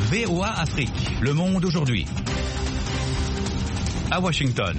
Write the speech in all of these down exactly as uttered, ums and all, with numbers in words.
V O A Afrique, Le Monde aujourd'hui. À Washington.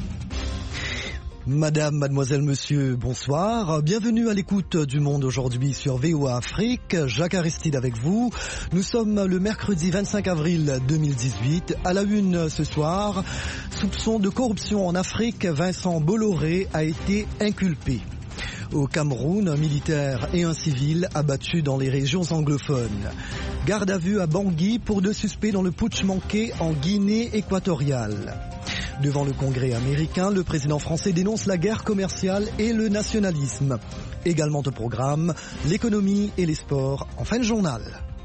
Madame, mademoiselle, monsieur, bonsoir. Bienvenue à l'écoute du Monde aujourd'hui sur V O A Afrique. Jacques Aristide avec vous. Nous sommes le mercredi vingt-cinq avril deux mille dix-huit. À la une ce soir, soupçon de corruption en Afrique, Vincent Bolloré a été inculpé. Au Cameroun, un militaire et un civil abattus dans les régions anglophones. Garde à vue à Bangui pour deux suspects dans le putsch manqué en Guinée équatoriale. Devant le Congrès américain, le président français dénonce la guerre commerciale et le nationalisme. Également au programme, l'économie et les sports en fin de journal.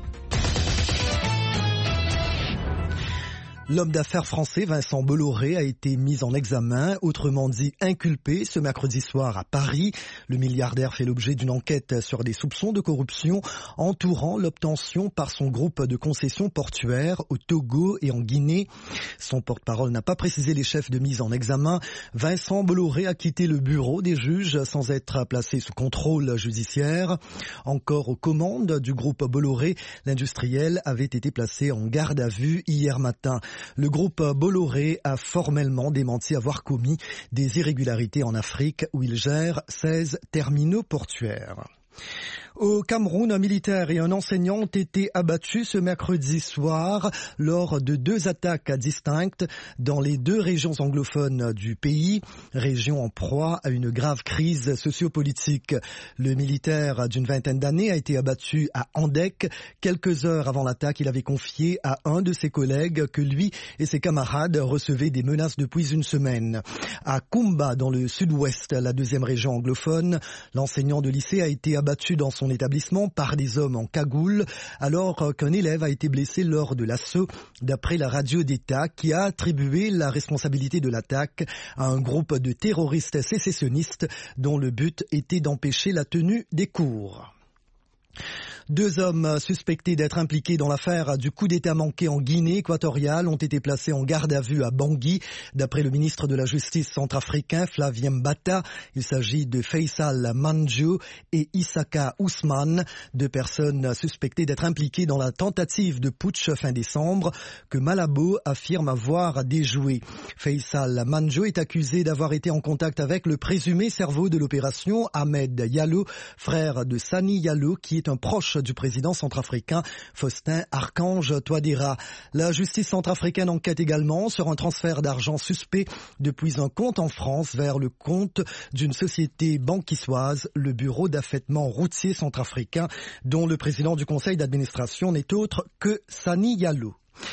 L'homme d'affaires français Vincent Bolloré a été mis en examen, autrement dit inculpé, ce mercredi soir à Paris. Le milliardaire fait l'objet d'une enquête sur des soupçons de corruption entourant l'obtention par son groupe de concessions portuaires au Togo et en Guinée. Son porte-parole n'a pas précisé les chefs de mise en examen. Vincent Bolloré a quitté le bureau des juges sans être placé sous contrôle judiciaire. Encore aux commandes du groupe Bolloré, l'industriel avait été placé en garde à vue hier matin. Le groupe Bolloré a formellement démenti avoir commis des irrégularités en Afrique où il gère seize terminaux portuaires. Au Cameroun, un militaire et un enseignant ont été abattus ce mercredi soir lors de deux attaques distinctes dans les deux régions anglophones du pays, région en proie à une grave crise sociopolitique. Le militaire d'une vingtaine d'années a été abattu à Andek. Quelques heures avant l'attaque, il avait confié à un de ses collègues que lui et ses camarades recevaient des menaces depuis une semaine. À Kumba, dans le sud-ouest, la deuxième région anglophone, l'enseignant de lycée a été abattu dans son établissement par des hommes en cagoule alors qu'un élève a été blessé lors de l'assaut, d'après la radio d'État qui a attribué la responsabilité de l'attaque à un groupe de terroristes sécessionnistes dont le but était d'empêcher la tenue des cours. Deux hommes suspectés d'être impliqués dans l'affaire du coup d'État manqué en Guinée équatoriale ont été placés en garde à vue à Bangui. D'après le ministre de la Justice centrafricain, Flavien Mbata, il s'agit de Faisal Manjo et Issaka Ousmane, deux personnes suspectées d'être impliquées dans la tentative de putsch fin décembre que Malabo affirme avoir déjoué. Faisal Manjo est accusé d'avoir été en contact avec le présumé cerveau de l'opération, Ahmed Yallo, frère de Sani Yallo, qui est un proche du président centrafricain Faustin Archange Touadéra. La justice centrafricaine enquête également sur un transfert d'argent suspect depuis un compte en France vers le compte d'une société banquissoise, le bureau d'affètement routier centrafricain, dont le président du conseil d'administration n'est autre que Sani Yallo.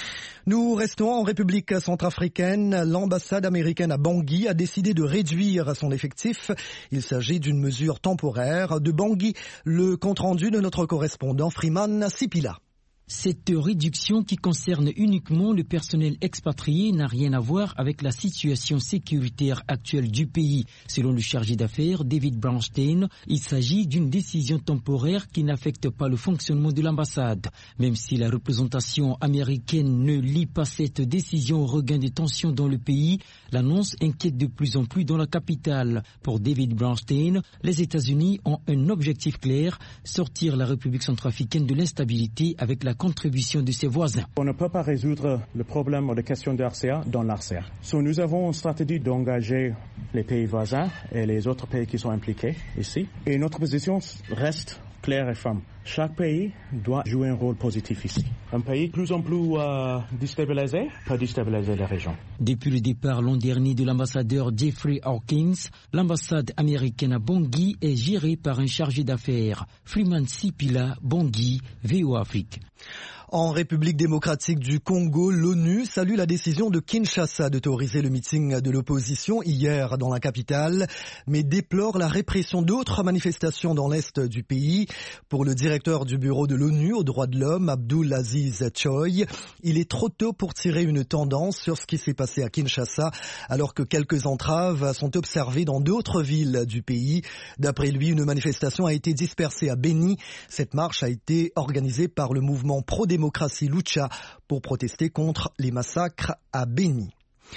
Nous restons en République centrafricaine. L'ambassade américaine à Bangui a décidé de réduire son effectif. Il s'agit d'une mesure temporaire. De Bangui, le compte-rendu de notre correspondant Freeman Sipila. Cette réduction qui concerne uniquement le personnel expatrié n'a rien à voir avec la situation sécuritaire actuelle du pays. Selon le chargé d'affaires David Brownstein, il s'agit d'une décision temporaire qui n'affecte pas le fonctionnement de l'ambassade. Même si la représentation américaine ne lie pas cette décision au regain de tensions dans le pays, l'annonce inquiète de plus en plus dans la capitale. Pour David Brownstein, les États-Unis ont un objectif clair, sortir la République centrafricaine de l'instabilité avec la contribution de ses voisins. On ne peut pas résoudre le problème de question de R C A dans l'R C A. So, nous avons une stratégie d'engager les pays voisins et les autres pays qui sont impliqués ici. Et notre position reste claire et ferme. Chaque pays doit jouer un rôle positif ici. Un pays plus en plus euh, déstabilisé peut déstabiliser la région. Depuis le départ l'an dernier de l'ambassadeur Jeffrey Hawkins, l'ambassade américaine à Bangui est gérée par un chargé d'affaires. Freeman Sipila, Bangui, V O A Afrique. En République démocratique du Congo, l'ONU salue la décision de Kinshasa d'autoriser le meeting de l'opposition hier dans la capitale, mais déplore la répression d'autres manifestations dans l'est du pays. Pour le directeur du bureau de l'ONU aux droits de l'homme, Abdul Aziz Choi, il est trop tôt pour tirer une tendance sur ce qui s'est passé à Kinshasa, alors que quelques entraves sont observées dans d'autres villes du pays. D'après lui, une manifestation a été dispersée à Beni. Cette marche a été organisée par le mouvement pro-démocratie Lucha pour protester contre les massacres à Beni.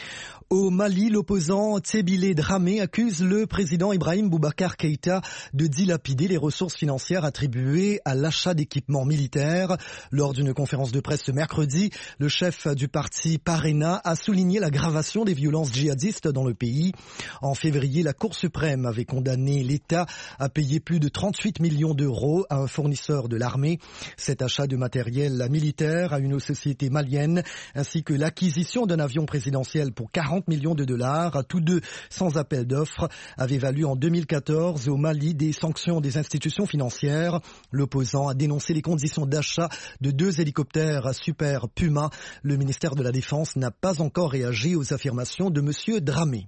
Au Mali, l'opposant Tebile Dramé accuse le président Ibrahim Boubacar Keïta de dilapider les ressources financières attribuées à l'achat d'équipements militaires. Lors d'une conférence de presse ce mercredi, le chef du parti Parena a souligné l'aggravation des violences djihadistes dans le pays. En février, la Cour suprême avait condamné l'État à payer plus de trente-huit millions d'euros à un fournisseur de l'armée. Cet achat de matériel militaire à une société malienne ainsi que l'acquisition d'un avion présidentiel pour quarante millions de dollars, tous deux sans appel d'offres, avait valu en deux mille quatorze au Mali des sanctions des institutions financières. L'opposant a dénoncé les conditions d'achat de deux hélicoptères Super Puma. Le ministère de la Défense n'a pas encore réagi aux affirmations de M. Dramé.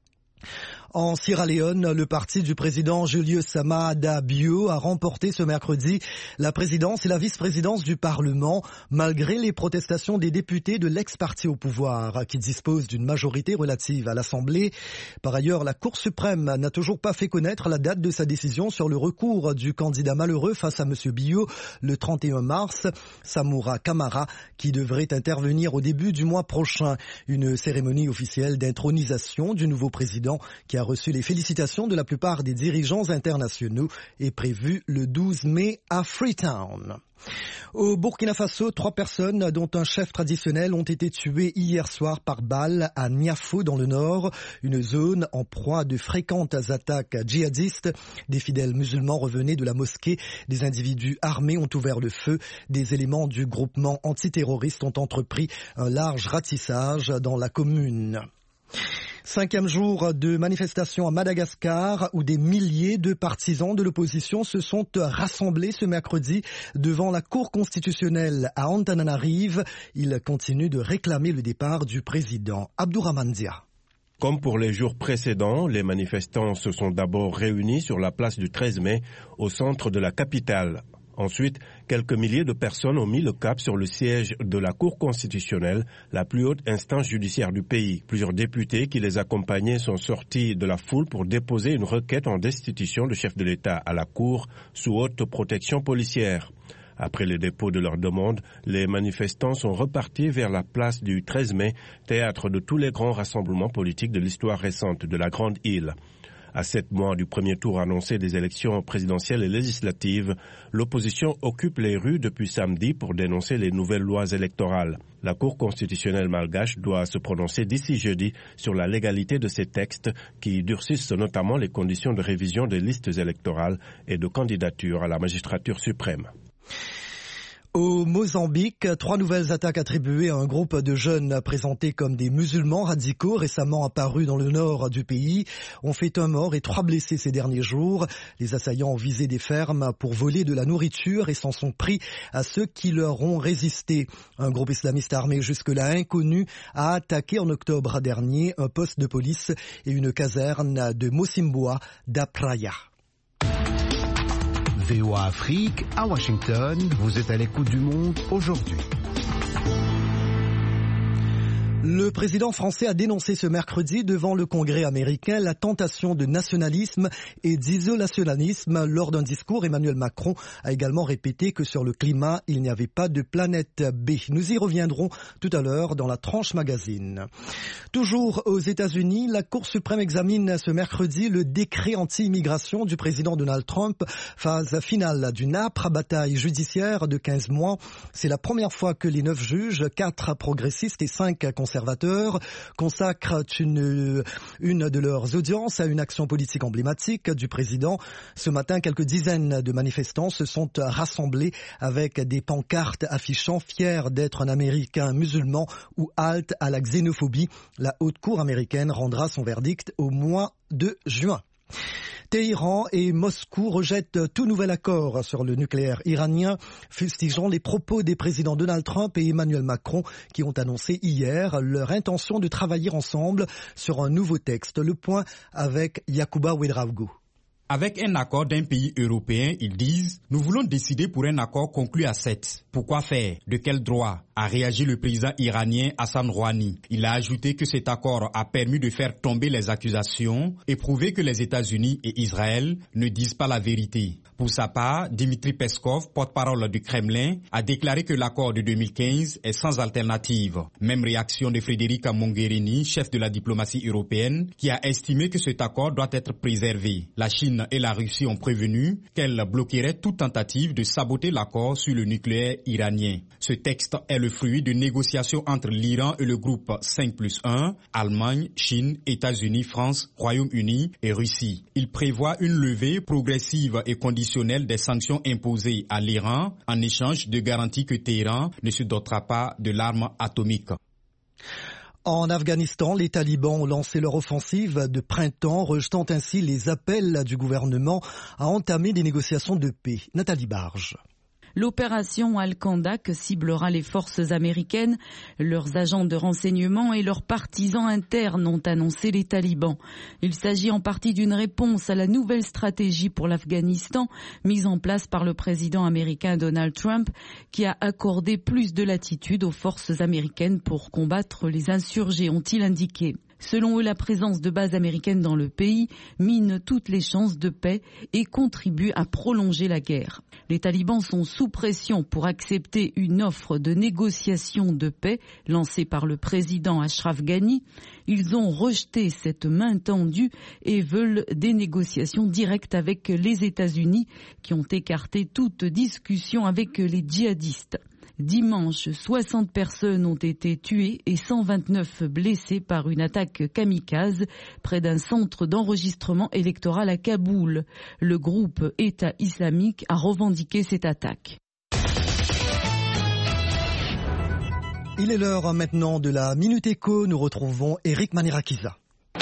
En Sierra Leone, le parti du président Julius Maada Bio a remporté ce mercredi la présidence et la vice-présidence du Parlement, malgré les protestations des députés de l'ex-parti au pouvoir, qui dispose d'une majorité relative à l'Assemblée. Par ailleurs, la Cour suprême n'a toujours pas fait connaître la date de sa décision sur le recours du candidat malheureux face à M. Bio le trente et un mars, Samoura Kamara, qui devrait intervenir au début du mois prochain. Une cérémonie officielle d'intronisation du nouveau président qui a reçu les félicitations de la plupart des dirigeants internationaux est prévue le douze mai à Freetown. Au Burkina Faso, trois personnes, dont un chef traditionnel, ont été tuées hier soir par balle à Niafo dans le nord, une zone en proie à de fréquentes attaques djihadistes. Des fidèles musulmans revenaient de la mosquée. Des individus armés ont ouvert le feu. Des éléments du groupement antiterroriste ont entrepris un large ratissage dans la commune. Cinquième jour de manifestation à Madagascar où des milliers de partisans de l'opposition se sont rassemblés ce mercredi devant la Cour constitutionnelle à Antananarive. Ils continuent de réclamer le départ du président Abdourahmane Dia. Comme pour les jours précédents, les manifestants se sont d'abord réunis sur la place du treize mai au centre de la capitale. Ensuite, quelques milliers de personnes ont mis le cap sur le siège de la Cour constitutionnelle, la plus haute instance judiciaire du pays. Plusieurs députés qui les accompagnaient sont sortis de la foule pour déposer une requête en destitution du chef de l'État à la Cour sous haute protection policière. Après le dépôt de leur demande, les manifestants sont repartis vers la place du treize mai, théâtre de tous les grands rassemblements politiques de l'histoire récente de la Grande Île. À sept mois du premier tour annoncé des élections présidentielles et législatives, l'opposition occupe les rues depuis samedi pour dénoncer les nouvelles lois électorales. La Cour constitutionnelle malgache doit se prononcer d'ici jeudi sur la légalité de ces textes qui durcissent notamment les conditions de révision des listes électorales et de candidature à la magistrature suprême. Au Mozambique, trois nouvelles attaques attribuées à un groupe de jeunes présentés comme des musulmans radicaux récemment apparus dans le nord du pays ont fait un mort et trois blessés ces derniers jours. Les assaillants ont visé des fermes pour voler de la nourriture et s'en sont pris à ceux qui leur ont résisté. Un groupe islamiste armé jusque-là inconnu a attaqué en octobre dernier un poste de police et une caserne de Mosimboa d'Apraya. V O A Afrique, à Washington, vous êtes à l'écoute du monde aujourd'hui. Le président français a dénoncé ce mercredi devant le Congrès américain la tentation de nationalisme et d'isolationnisme. Lors d'un discours, Emmanuel Macron a également répété que sur le climat, il n'y avait pas de planète B. Nous y reviendrons tout à l'heure dans la tranche magazine. Toujours aux États-Unis, la Cour suprême examine ce mercredi le décret anti-immigration du président Donald Trump, phase finale d'une âpre bataille judiciaire de quinze mois. C'est la première fois que les neuf juges, quatre progressistes et cinq conservateurs, conservateurs consacrent une, une de leurs audiences à une action politique emblématique du président. Ce matin, quelques dizaines de manifestants se sont rassemblés avec des pancartes affichant « Fiers d'être un Américain musulman » ou « Halte à la xénophobie ». La Haute Cour américaine rendra son verdict au mois de juin. Téhéran et Moscou rejettent tout nouvel accord sur le nucléaire iranien, fustigeant les propos des présidents Donald Trump et Emmanuel Macron qui ont annoncé hier leur intention de travailler ensemble sur un nouveau texte. Le point avec Yacouba Ouedraogo. Avec un accord d'un pays européen, ils disent « Nous voulons décider pour un accord conclu à sept. Pourquoi faire? De quel droit? a réagi le président iranien Hassan Rouhani. Il a ajouté que cet accord a permis de faire tomber les accusations et prouver que les États-Unis et Israël ne disent pas la vérité. Pour sa part, Dmitry Peskov, porte-parole du Kremlin, a déclaré que l'accord de deux mille quinze est sans alternative. Même réaction de Federica Mogherini, chef de la diplomatie européenne, qui a estimé que cet accord doit être préservé. La Chine et la Russie ont prévenu qu'elles bloqueraient toute tentative de saboter l'accord sur le nucléaire iranien. Ce texte est le fruit de négociations entre l'Iran et le groupe cinq plus un, Allemagne, Chine, États-Unis, France, Royaume-Uni et Russie. Il prévoit une levée progressive et conditionnelle des sanctions imposées à l'Iran en échange de garanties que Téhéran ne se dotera pas de l'arme atomique. En Afghanistan, les talibans ont lancé leur offensive de printemps, rejetant ainsi les appels du gouvernement à entamer des négociations de paix. Nathalie Barge. L'opération Al-Kandak ciblera les forces américaines, leurs agents de renseignement et leurs partisans internes, ont annoncé les talibans. Il s'agit en partie d'une réponse à la nouvelle stratégie pour l'Afghanistan mise en place par le président américain Donald Trump, qui a accordé plus de latitude aux forces américaines pour combattre les insurgés, ont-ils indiqué. Selon eux, la présence de bases américaines dans le pays mine toutes les chances de paix et contribue à prolonger la guerre. Les talibans sont sous pression pour accepter une offre de négociation de paix lancée par le président Ashraf Ghani. Ils ont rejeté cette main tendue et veulent des négociations directes avec les États-Unis, qui ont écarté toute discussion avec les djihadistes. Dimanche, soixante personnes ont été tuées et cent vingt-neuf blessées par une attaque kamikaze près d'un centre d'enregistrement électoral à Kaboul. Le groupe État islamique a revendiqué cette attaque. Il est l'heure maintenant de la Minute Éco. Nous retrouvons Eric Manirakiza.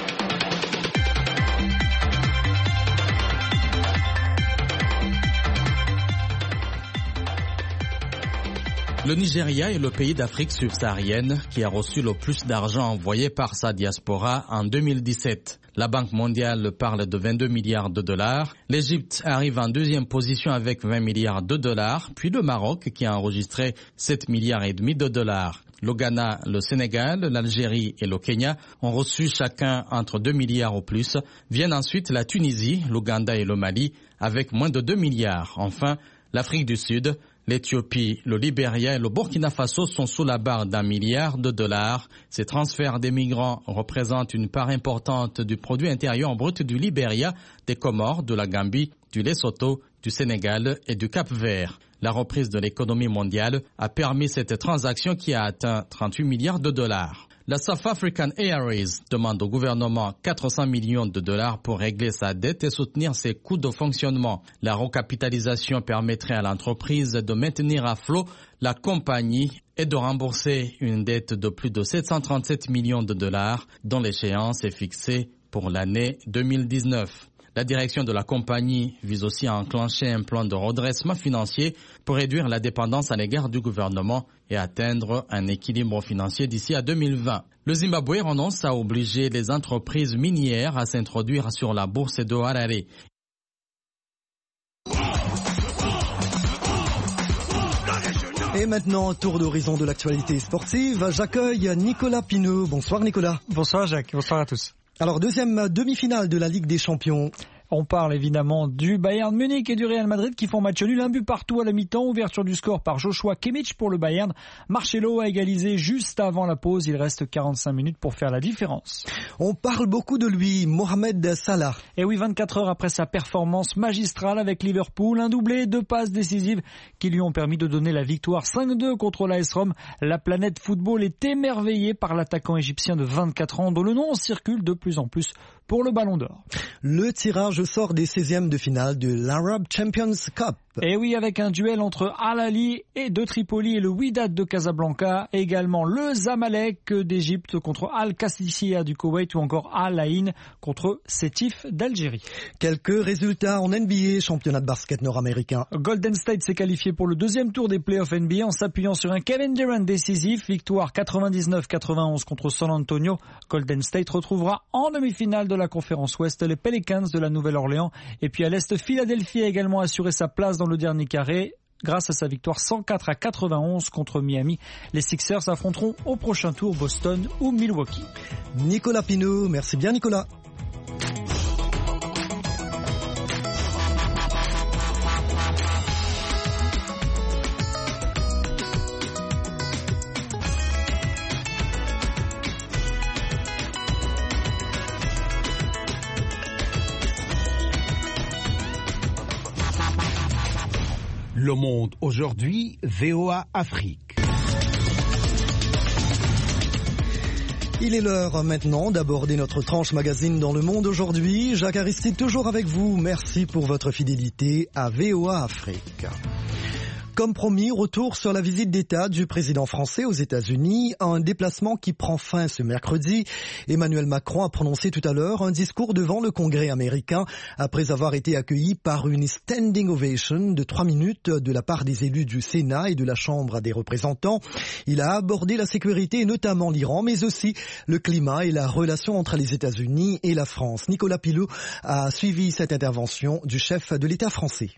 Le Nigeria est le pays d'Afrique subsaharienne qui a reçu le plus d'argent envoyé par sa diaspora en deux mille dix-sept. La Banque mondiale parle de vingt-deux milliards de dollars. L'Égypte arrive en deuxième position avec vingt milliards de dollars, puis le Maroc qui a enregistré sept milliards et demi de dollars. Le Ghana, le Sénégal, l'Algérie et le Kenya ont reçu chacun entre deux milliards au plus. Viennent ensuite la Tunisie, l'Ouganda et le Mali avec moins de deux milliards. Enfin, l'Afrique du Sud, l'Éthiopie, le Libéria et le Burkina Faso sont sous la barre d'un milliard de dollars. Ces transferts des migrants représentent une part importante du produit intérieur brut du Libéria, des Comores, de la Gambie, du Lesotho, du Sénégal et du Cap-Vert. La reprise de l'économie mondiale a permis cette transaction qui a atteint trente-huit milliards de dollars. La South African Airways demande au gouvernement quatre cents millions de dollars pour régler sa dette et soutenir ses coûts de fonctionnement. La recapitalisation permettrait à l'entreprise de maintenir à flot la compagnie et de rembourser une dette de plus de sept cent trente-sept millions de dollars dont l'échéance est fixée pour l'année deux mille dix-neuf. La direction de la compagnie vise aussi à enclencher un plan de redressement financier pour réduire la dépendance à l'égard du gouvernement et atteindre un équilibre financier d'ici à deux mille vingt. Le Zimbabwe renonce à obliger les entreprises minières à s'introduire sur la bourse de Harare. Et maintenant, tour d'horizon de l'actualité sportive. J'accueille Nicolas Pineau. Bonsoir Nicolas. Bonsoir Jacques, bonsoir à tous. Alors, deuxième demi-finale de la Ligue des Champions. On parle évidemment du Bayern Munich et du Real Madrid qui font match nul, un but partout à la mi-temps. Ouverture du score par Joshua Kimmich pour le Bayern. Marcelo a égalisé juste avant la pause. Il reste quarante-cinq minutes pour faire la différence. On parle beaucoup de lui, Mohamed Salah. Et oui, vingt-quatre heures après sa performance magistrale avec Liverpool, un doublé, deux passes décisives qui lui ont permis de donner la victoire cinq deux contre l'A S Rome. La planète football est émerveillée par l'attaquant égyptien de vingt-quatre ans dont le nom circule de plus en plus pour le Ballon d'Or. Le tirage sort des seizièmes de finale de l'Arab Champions Cup. Et oui, avec un duel entre Al Ahly et de Tripoli et le Wydad de Casablanca, également le Zamalek d'Égypte contre Al Qadisiyah du Koweït ou encore Al Ain contre Sétif d'Algérie. Quelques résultats en N B A, championnat de basket nord-américain. Golden State s'est qualifié pour le deuxième tour des playoffs N B A en s'appuyant sur un Kevin Durant décisif, victoire quatre-vingt-dix-neuf à quatre-vingt-onze contre San Antonio. Golden State retrouvera en demi-finale de la conférence Ouest les Pelicans de la Nouvelle-Orléans. Et puis à l'Est, Philadelphie a également assuré sa place dans le dernier carré. grâce à sa victoire cent quatre à quatre-vingt-onze contre Miami. Les Sixers affronteront au prochain tour Boston ou Milwaukee. Nicolas Pinault, merci bien Nicolas. Le Monde aujourd'hui, V O A Afrique. Il est l'heure maintenant d'aborder notre tranche magazine dans Le Monde aujourd'hui. Jacques Aristide toujours avec vous. Merci pour votre fidélité à V O A Afrique. Comme promis, retour sur la visite d'État du président français aux États-Unis, un déplacement qui prend fin ce mercredi. Emmanuel Macron a prononcé tout à l'heure un discours devant le Congrès américain après avoir été accueilli par une standing ovation de trois minutes de la part des élus du Sénat et de la Chambre des représentants. Il a abordé la sécurité et notamment l'Iran, mais aussi le climat et la relation entre les États-Unis et la France. Nicolas Pinault a suivi cette intervention du chef de l'État français.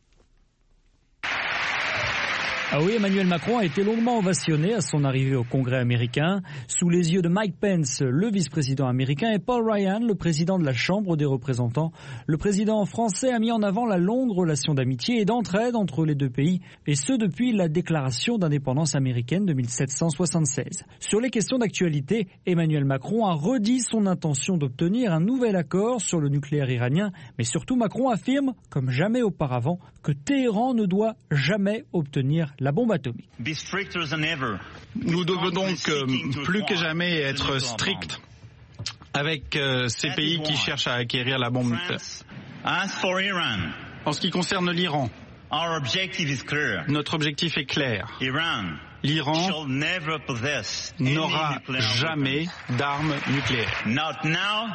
Ah oui, Emmanuel Macron a été longuement ovationné à son arrivée au Congrès américain, sous les yeux de Mike Pence, le vice-président américain, et Paul Ryan, le président de la Chambre des représentants. Le président français a mis en avant la longue relation d'amitié et d'entraide entre les deux pays, et ce depuis la déclaration d'indépendance américaine de mille sept cent soixante-seize. Sur les questions d'actualité, Emmanuel Macron a redit son intention d'obtenir un nouvel accord sur le nucléaire iranien, mais surtout Macron affirme, comme jamais auparavant, que Téhéran ne doit jamais obtenir la bombe atomique. Nous devons donc euh, plus que jamais être stricts avec euh, ces pays qui cherchent à acquérir la bombe nucléaire. En ce qui concerne l'Iran, notre objectif est clair. L'Iran n'aura jamais d'armes nucléaires.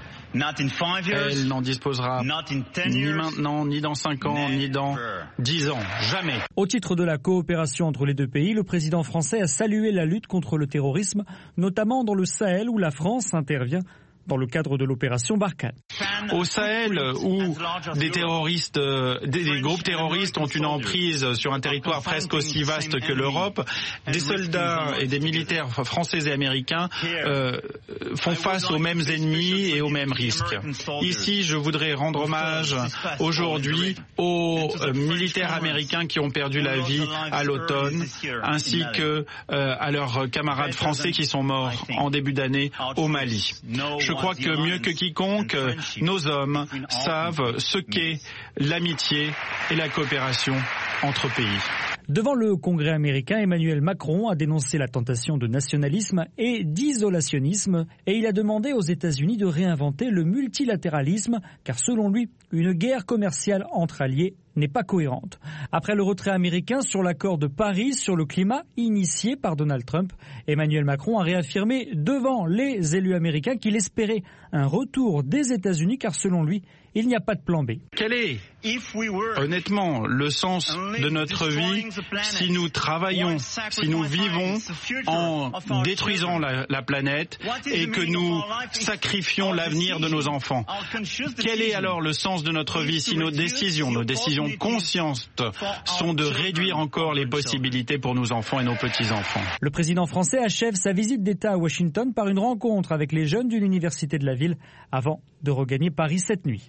Elle n'en disposera ni maintenant, ni dans cinq ans, ni dans dix ans. Jamais. Au titre de la coopération entre les deux pays, le président français a salué la lutte contre le terrorisme, notamment dans le Sahel où la France intervient dans le cadre de l'opération Barkhane. Au Sahel, où des terroristes, des, des groupes terroristes ont une emprise sur un territoire presque aussi vaste que l'Europe, des soldats et des militaires français et américains euh, font face aux mêmes ennemis et aux mêmes risques. Ici, je voudrais rendre hommage aujourd'hui aux euh, militaires américains qui ont perdu la vie à l'automne, ainsi que euh, à leurs camarades français qui sont morts en début d'année au Mali. Je Je crois que mieux que quiconque, nos hommes savent ce qu'est l'amitié et la coopération entre pays. Devant le Congrès américain, Emmanuel Macron a dénoncé la tentation de nationalisme et d'isolationnisme et il a demandé aux États-Unis de réinventer le multilatéralisme car selon lui, une guerre commerciale entre alliés n'est pas cohérente. Après le retrait américain sur l'accord de Paris sur le climat initié par Donald Trump, Emmanuel Macron a réaffirmé devant les élus américains qu'il espérait un retour des États-Unis car selon lui, il n'y a pas de plan B. Quel est, honnêtement, le sens de notre vie si nous travaillons, si nous vivons en détruisant la, la planète et que nous sacrifions l'avenir de nos enfants? Quel est alors le sens de notre vie si nos décisions, nos décisions conscientes sont de réduire encore les possibilités pour nos enfants et nos petits-enfants? Le président français achève sa visite d'État à Washington par une rencontre avec les jeunes d'une université de la ville avant de regagner Paris cette nuit.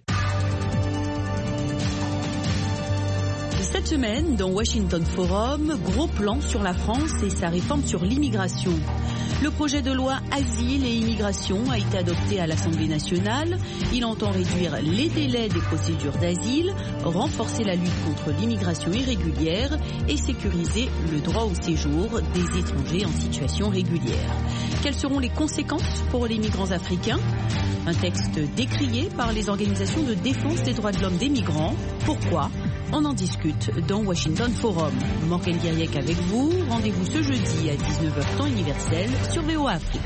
Cette semaine, dans Washington Forum, gros plan sur la France et sa réforme sur l'immigration. Le projet de loi Asile et Immigration a été adopté à l'Assemblée nationale. Il entend réduire les délais des procédures d'asile, renforcer la lutte contre l'immigration irrégulière et sécuriser le droit au séjour des étrangers en situation régulière. Quelles seront les conséquences pour les migrants africains? Un texte décrié par les organisations de défense des droits de l'homme des migrants. Pourquoi? On en discute dans Washington Forum. Morgane Guiriec avec vous. Rendez-vous ce jeudi à dix-neuf heures temps universel sur V O A Afrique.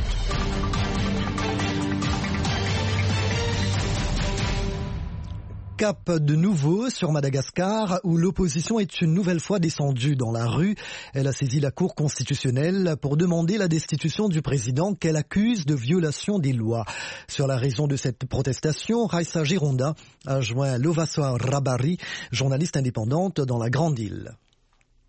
Cap de nouveau sur Madagascar où l'opposition est une nouvelle fois descendue dans la rue. Elle a saisi la Cour constitutionnelle pour demander la destitution du président qu'elle accuse de violation des lois. Sur la raison de cette protestation, Raissa Gironda a joint Lovasoa Rabari, journaliste indépendante dans la Grande Île.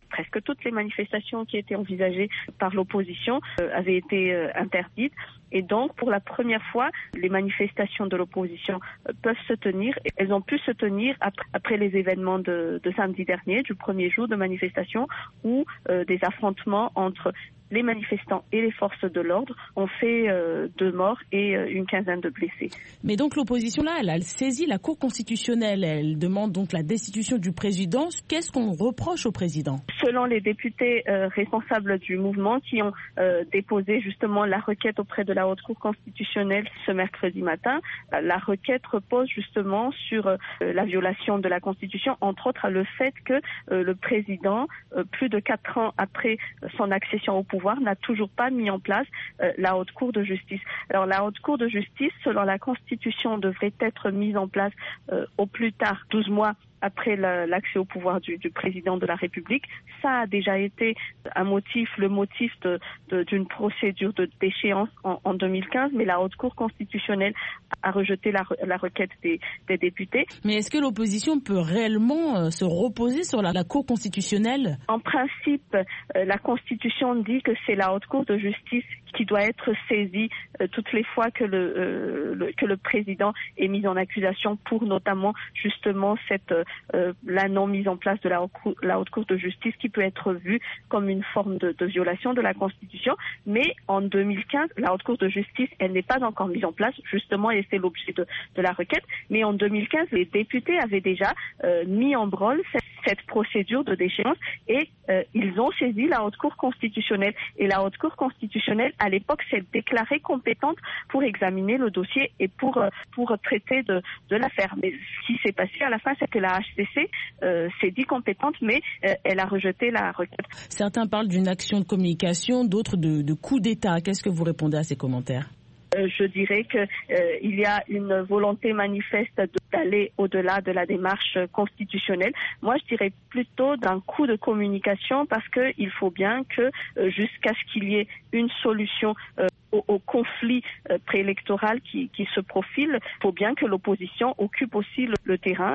presque toutes les manifestations qui étaient envisagées par l'opposition euh, avaient été euh, interdites. Et donc, pour la première fois, les manifestations de l'opposition euh, peuvent se tenir. Elles ont pu se tenir après, après les événements de, de samedi dernier, du premier jour de manifestation, où euh, des affrontements entre les manifestants et les forces de l'ordre ont fait euh, deux morts et euh, une quinzaine de blessés. Mais donc l'opposition là, elle a saisi la Cour constitutionnelle. Elle demande donc la destitution du président. Qu'est-ce qu'on reproche au président? Selon les députés euh, responsables du mouvement qui ont euh, déposé justement la requête auprès de la Haute Cour constitutionnelle ce mercredi matin, la requête repose justement sur euh, la violation de la Constitution, entre autres le fait que euh, le président, euh, plus de quatre ans après son accession au pouvoir, n'a toujours pas mis en place euh, la Haute Cour de justice. Alors la Haute Cour de justice, selon la Constitution, devrait être mise en place euh, au plus tard douze mois après l'accès au pouvoir du, du président de la République. Ça a déjà été un motif, le motif de, de, d'une procédure de déchéance en, en deux mille quinze, mais la Haute Cour constitutionnelle a rejeté la, la requête des, des députés. Mais est-ce que l'opposition peut réellement euh, se reposer sur la, la Cour constitutionnelle? En principe, euh, la Constitution dit que c'est la Haute Cour de justice qui doit être saisie euh, toutes les fois que le, euh, le, que le président est mis en accusation pour notamment justement cette euh, Euh, la non mise en place de la, la Haute Cour de justice qui peut être vue comme une forme de, de violation de la Constitution. Mais en deux mille quinze, la Haute Cour de justice, elle n'est pas encore mise en place, justement, et c'est l'objet de, de la requête. Mais en deux mille quinze, les députés avaient déjà euh, mis en branle cette, cette procédure de déchéance et euh, ils ont saisi la Haute Cour constitutionnelle. Et la Haute Cour constitutionnelle, à l'époque, s'est déclarée compétente pour examiner le dossier et pour, euh, pour traiter de, de l'affaire. Mais ce qui s'est passé à la fin, c'est que la H C C euh, s'est dit compétente, mais euh, elle a rejeté la requête. Certains parlent d'une action de communication, d'autres de, de coup d'État. Qu'est-ce que vous répondez à ces commentaires? Euh, je dirais qu'il euh, y a une volonté manifeste d'aller au-delà de la démarche constitutionnelle. Moi, je dirais plutôt d'un coup de communication parce qu'il faut bien que euh, jusqu'à ce qu'il y ait une solution euh, au, au conflit euh, préélectoral qui, qui se profile, il faut bien que l'opposition occupe aussi le, le terrain.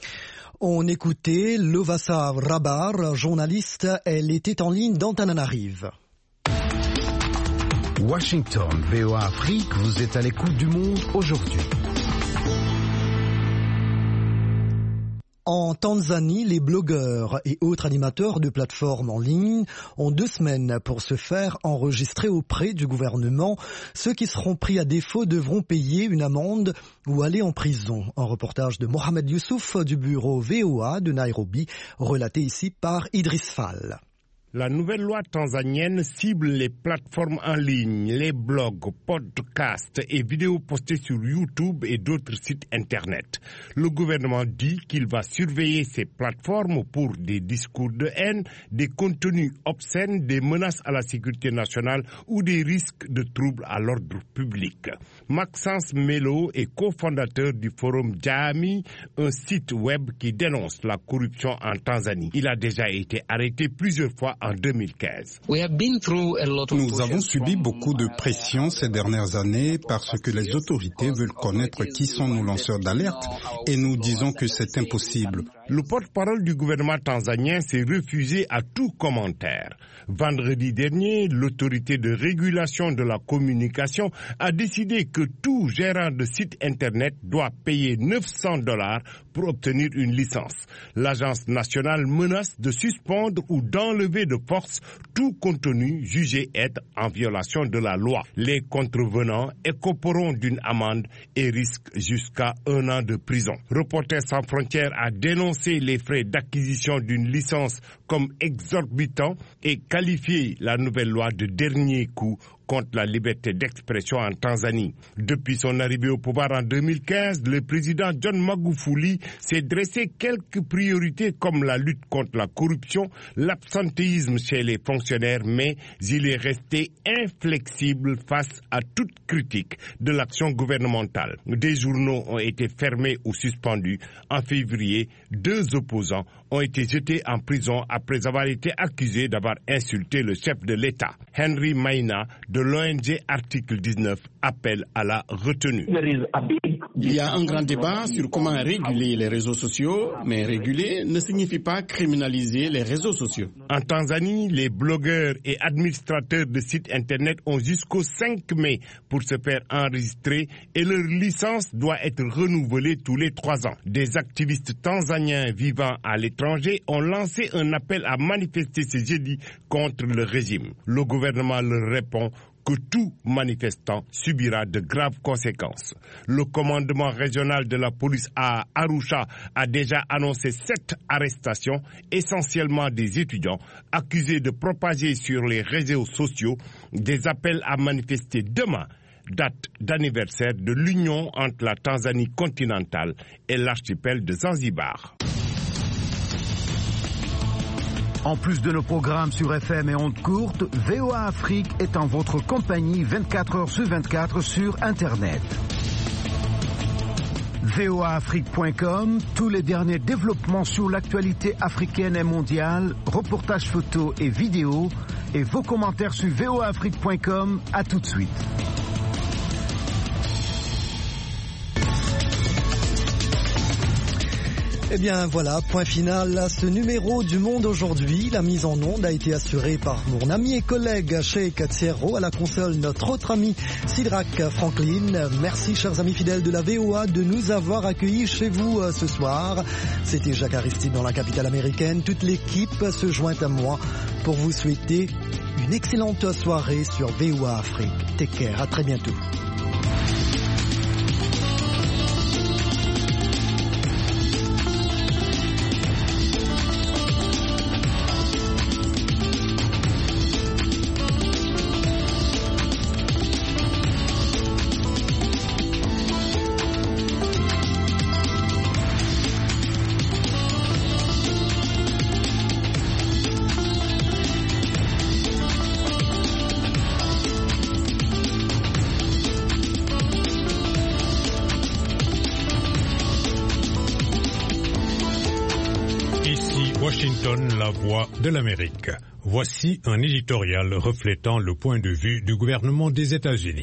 On écoutait Lovasa Rabar, journaliste. Elle était en ligne d'Antananarive. Washington, V O A Afrique, vous êtes à l'écoute du monde aujourd'hui. En Tanzanie, les blogueurs et autres animateurs de plateformes en ligne ont deux semaines pour se faire enregistrer auprès du gouvernement. Ceux qui seront pris à défaut devront payer une amende ou aller en prison. Un reportage de Mohamed Youssouf du bureau V O A de Nairobi, relaté ici par Idriss Fall. La nouvelle loi tanzanienne cible les plateformes en ligne, les blogs, podcasts et vidéos postées sur YouTube et d'autres sites Internet. Le gouvernement dit qu'il va surveiller ces plateformes pour des discours de haine, des contenus obscènes, des menaces à la sécurité nationale ou des risques de troubles à l'ordre public. Maxence Melo est cofondateur du forum Jami, un site web qui dénonce la corruption en Tanzanie. Il a déjà été arrêté plusieurs fois en deux mille quinze. Nous avons subi beaucoup de pression ces dernières années parce que les autorités veulent connaître qui sont nos lanceurs d'alerte et nous disons que c'est impossible. Le porte-parole du gouvernement tanzanien s'est refusé à tout commentaire. Vendredi dernier, l'autorité de régulation de la communication a décidé que tout gérant de site Internet doit payer neuf cents dollars pour obtenir une licence. L'agence nationale menace de suspendre ou d'enlever de force tout contenu jugé être en violation de la loi. Les contrevenants écoperont d'une amende et risquent jusqu'à un an de prison. Reporters sans frontières a dénoncé les frais d'acquisition d'une licence comme exorbitants et qualifié la nouvelle loi de dernier coup contre la liberté d'expression en Tanzanie. Depuis son arrivée au pouvoir en deux mille quinze, le président John Magufuli s'est dressé quelques priorités comme la lutte contre la corruption, l'absentéisme chez les fonctionnaires, mais il est resté inflexible face à toute critique de l'action gouvernementale. Des journaux ont été fermés ou suspendus. En février, deux opposants ont été jetés en prison après avoir été accusés d'avoir insulté le chef de l'État. Henry Maina, de l'O N G Article dix-neuf, appelle à la retenue. Il y a un grand débat sur comment réguler les réseaux sociaux, mais réguler ne signifie pas criminaliser les réseaux sociaux. En Tanzanie, les blogueurs et administrateurs de sites internet ont jusqu'au cinq mai pour se faire enregistrer et leur licence doit être renouvelée tous les trois ans. Des activistes tanzaniens vivant à l'étranger ont lancé un appel à manifester ce jeudi contre le régime. Le gouvernement leur répond que tout manifestant subira de graves conséquences. Le commandement régional de la police à Arusha a déjà annoncé sept arrestations, essentiellement des étudiants, accusés de propager sur les réseaux sociaux des appels à manifester demain, date d'anniversaire de l'union entre la Tanzanie continentale et l'archipel de Zanzibar. En plus de nos programmes sur F M et ondes courtes, V O A Afrique est en votre compagnie vingt-quatre heures sur vingt-quatre sur Internet. V O A Afrique point com, tous les derniers développements sur l'actualité africaine et mondiale, reportages photos et vidéos, et vos commentaires sur V O A Afrique point com. À tout de suite. Eh bien voilà, point final à ce numéro du Monde aujourd'hui. La mise en onde a été assurée par mon ami et collègue Sheikh Thierro, à la console notre autre ami Sidrak Franklin. Merci chers amis fidèles de la V O A de nous avoir accueillis chez vous ce soir. C'était Jacques Aristide dans la capitale américaine. Toute l'équipe se joint à moi pour vous souhaiter une excellente soirée sur V O A Afrique. Take care, à très bientôt. Washington, la voix de l'Amérique. Voici un éditorial reflétant le point de vue du gouvernement des États-Unis.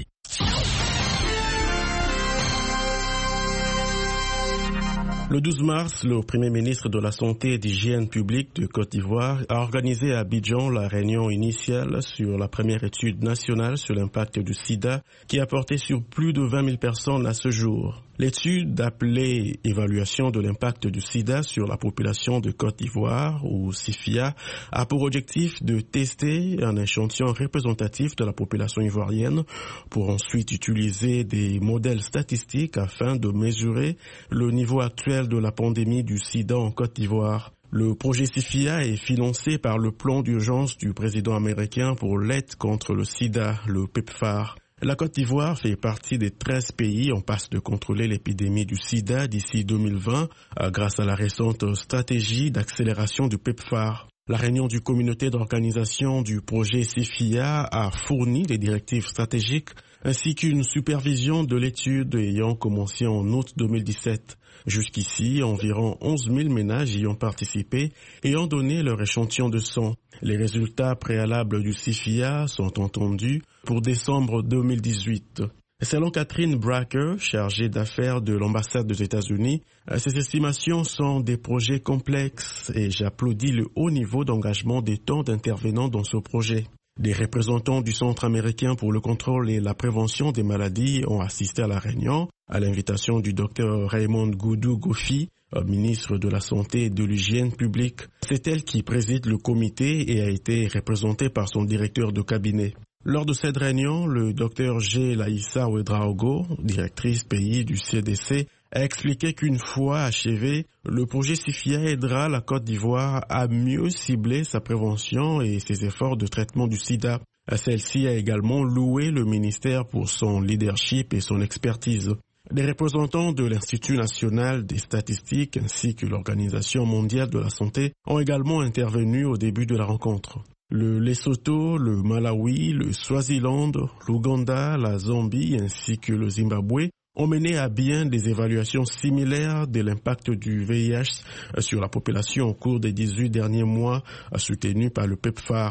Le douze mars, le Premier ministre de la Santé et d'Hygiène publique de Côte d'Ivoire a organisé à Abidjan la réunion initiale sur la première étude nationale sur l'impact du sida qui a porté sur plus de vingt mille personnes à ce jour. L'étude appelée « Évaluation de l'impact du sida sur la population de Côte d'Ivoire » ou SIFIA a pour objectif de tester un échantillon représentatif de la population ivoirienne pour ensuite utiliser des modèles statistiques afin de mesurer le niveau actuel de la pandémie du sida en Côte d'Ivoire. Le projet SIFIA est financé par le plan d'urgence du président américain pour l'aide contre le sida, le PEPFAR. La Côte d'Ivoire fait partie des treize pays en passe de contrôler l'épidémie du sida d'ici deux mille vingt grâce à la récente stratégie d'accélération du PEPFAR. La réunion du comité d'organisation du projet SIFIA a fourni des directives stratégiques ainsi qu'une supervision de l'étude ayant commencé en août deux mille dix-sept. Jusqu'ici, environ onze mille ménages y ont participé et ont donné leur échantillon de sang. Les résultats préalables du SIFIA sont entendus pour décembre deux mille dix-huit. Selon Catherine Bracker, chargée d'affaires de l'ambassade des États-Unis, ces estimations sont des projets complexes et j'applaudis le haut niveau d'engagement des tant d'intervenants dans ce projet. Des représentants du Centre américain pour le contrôle et la prévention des maladies ont assisté à la réunion, à l'invitation du docteur Raymond Goudou Gofi, ministre de la Santé et de l'Hygiène publique. C'est elle qui préside le comité et a été représentée par son directeur de cabinet. Lors de cette réunion, le docteur G. Laïssa Ouedraogo, directrice pays du C D C, a expliqué qu'une fois achevé, le projet SIFIA aidera la Côte d'Ivoire à mieux cibler sa prévention et ses efforts de traitement du sida. Celle-ci a également loué le ministère pour son leadership et son expertise. Les représentants de l'Institut national des statistiques ainsi que l'Organisation mondiale de la santé ont également intervenu au début de la rencontre. Le Lesotho, le Malawi, le Swaziland, l'Ouganda, la Zambie ainsi que le Zimbabwe ont mené à bien des évaluations similaires de l'impact du V I H sur la population au cours des dix-huit derniers mois, soutenues par le PEPFAR.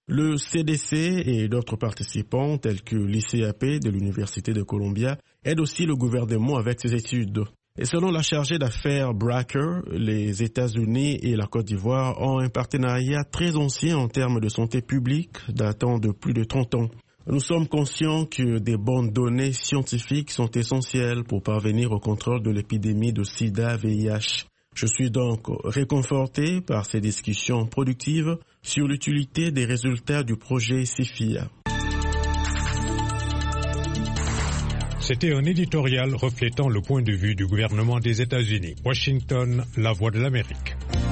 Le C D C et d'autres participants, tels que l'I C A P de l'Université de Columbia, aident aussi le gouvernement avec ses études. Et selon la chargée d'affaires Bracker, les États-Unis et la Côte d'Ivoire ont un partenariat très ancien en termes de santé publique, datant de plus de trente ans. Nous sommes conscients que des bonnes données scientifiques sont essentielles pour parvenir au contrôle de l'épidémie de sida V I H. Je suis donc réconforté par ces discussions productives sur l'utilité des résultats du projet SIFIA. C'était un éditorial reflétant le point de vue du gouvernement des États-Unis. Washington, la voix de l'Amérique.